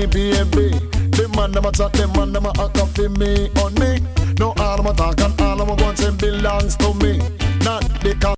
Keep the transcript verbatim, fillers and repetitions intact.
me, baby. The man them a chat, the man them a act up for me, honey. No all them a talk and all them a want to belongs to me. Not because